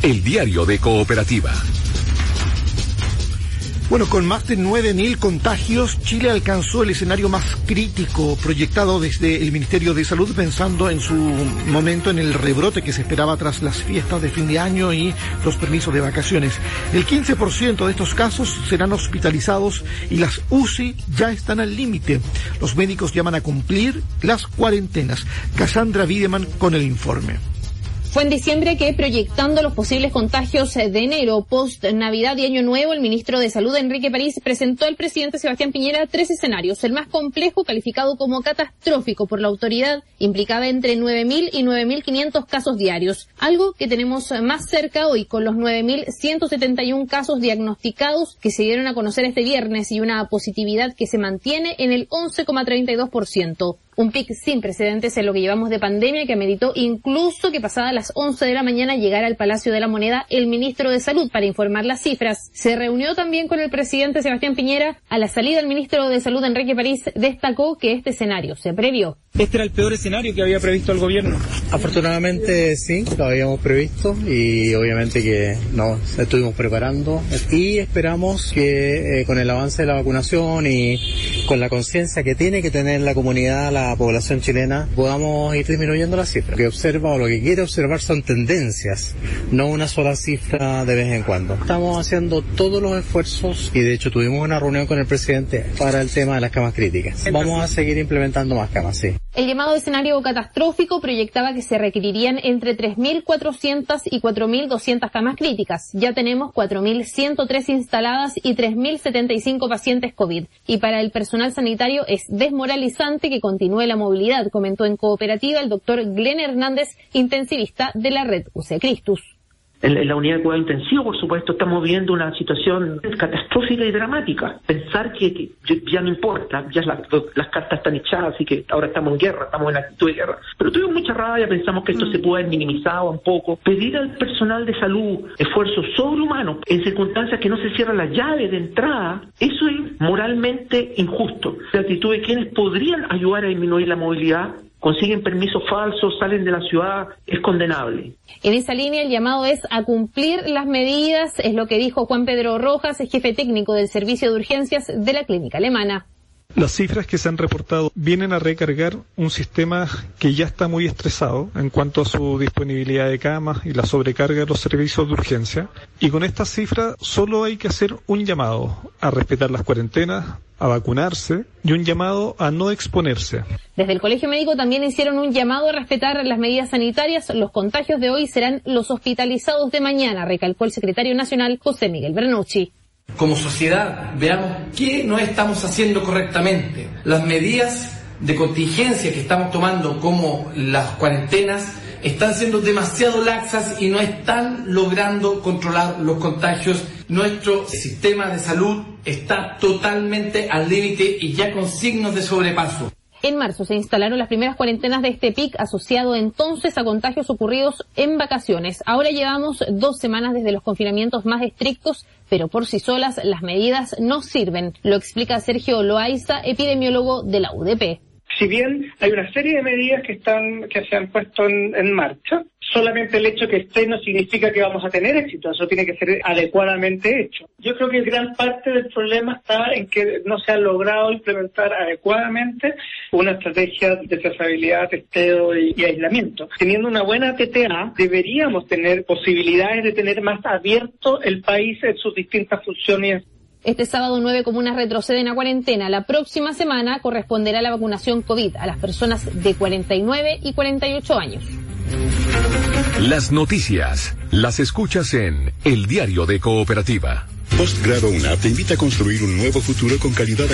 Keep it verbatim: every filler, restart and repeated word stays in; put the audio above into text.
el diario de Cooperativa. Bueno, con más de nueve mil contagios, Chile alcanzó el escenario más crítico proyectado desde el Ministerio de Salud, pensando en su momento en el rebrote que se esperaba tras las fiestas de fin de año y los permisos de vacaciones. El quince por ciento de estos casos serán hospitalizados y las U C I ya están al límite. Los médicos llaman a cumplir las cuarentenas. Cassandra Wiedemann con el informe. Fue en diciembre que, proyectando los posibles contagios de enero, post-Navidad y Año Nuevo, el ministro de Salud, Enrique París, presentó al presidente Sebastián Piñera tres escenarios. El más complejo, calificado como catastrófico por la autoridad, implicaba entre nueve mil y nueve mil quinientos casos diarios. Algo que tenemos más cerca hoy, con los nueve mil ciento setenta y uno casos diagnosticados que se dieron a conocer este viernes y una positividad que se mantiene en el once coma treinta y dos por ciento. Un pic sin precedentes en lo que llevamos de pandemia que ameritó incluso que pasada las once de la mañana llegara al Palacio de la Moneda el ministro de Salud para informar las cifras. Se reunió también con el presidente Sebastián Piñera. A la salida, el ministro de Salud, Enrique París, destacó que este escenario se previó. ¿Este era el peor escenario que había previsto el gobierno? Afortunadamente sí, lo habíamos previsto y obviamente que nos estuvimos preparando y esperamos que eh, con el avance de la vacunación y con la conciencia que tiene que tener la comunidad, la la población chilena, podamos ir disminuyendo las cifras. Lo que observa o lo que quiere observar son tendencias, no una sola cifra de vez en cuando. Estamos haciendo todos los esfuerzos y de hecho tuvimos una reunión con el presidente para el tema de las camas críticas. Vamos a seguir implementando más camas, sí. El llamado escenario catastrófico proyectaba que se requerirían entre tres mil cuatrocientas y cuatro mil doscientas camas críticas. Ya tenemos cuatro mil ciento tres instaladas y tres mil setenta y cinco pacientes COVID. Y para el personal sanitario es desmoralizante que continúe la movilidad, comentó en Cooperativa el doctor Glenn Hernández, intensivista de la red U C Christus. En la unidad de cuidado intensivo, por supuesto, estamos viviendo una situación catastrófica y dramática. Pensar que, que ya no importa, ya la, las cartas están echadas, así que ahora estamos en guerra, estamos en actitud de guerra. Pero tuvimos mucha rabia, pensamos que esto mm. se puede haber minimizado un poco. Pedir al personal de salud esfuerzos sobrehumanos en circunstancias que no se cierra la llave de entrada, eso es moralmente injusto. La actitud de quienes podrían ayudar a disminuir la movilidad consiguen permisos falsos, salen de la ciudad, es condenable. En esa línea el llamado es a cumplir las medidas, es lo que dijo Juan Pedro Rojas, jefe técnico del Servicio de Urgencias de la Clínica Alemana. Las cifras que se han reportado vienen a recargar un sistema que ya está muy estresado en cuanto a su disponibilidad de camas y la sobrecarga de los servicios de urgencia. Y con estas cifras solo hay que hacer un llamado a respetar las cuarentenas, a vacunarse y un llamado a no exponerse. Desde el Colegio Médico también hicieron un llamado a respetar las medidas sanitarias. Los contagios de hoy serán los hospitalizados de mañana, recalcó el secretario nacional José Miguel Bernucci. Como sociedad, veamos qué no estamos haciendo correctamente. Las medidas de contingencia que estamos tomando, como las cuarentenas, están siendo demasiado laxas y no están logrando controlar los contagios. Nuestro sistema de salud está totalmente al límite y ya con signos de sobrepaso. En marzo se instalaron las primeras cuarentenas de este pic, asociado entonces a contagios ocurridos en vacaciones. Ahora llevamos dos semanas desde los confinamientos más estrictos, pero por sí solas las medidas no sirven. Lo explica Sergio Loaiza, epidemiólogo de la U D P. Si bien hay una serie de medidas que están que se han puesto en, en marcha, solamente el hecho que esté no significa que vamos a tener éxito, eso tiene que ser adecuadamente hecho. Yo creo que gran parte del problema está en que no se ha logrado implementar adecuadamente una estrategia de trazabilidad, testeo y, y aislamiento. Teniendo una buena T T A, deberíamos tener posibilidades de tener más abierto el país en sus distintas funciones. Este sábado nueve comunas retroceden a cuarentena. La próxima semana corresponderá la vacunación COVID a las personas de cuarenta y nueve y cuarenta y ocho años. Las noticias las escuchas en El Diario de Cooperativa. Postgrado UNAP te invita a construir un nuevo futuro con calidad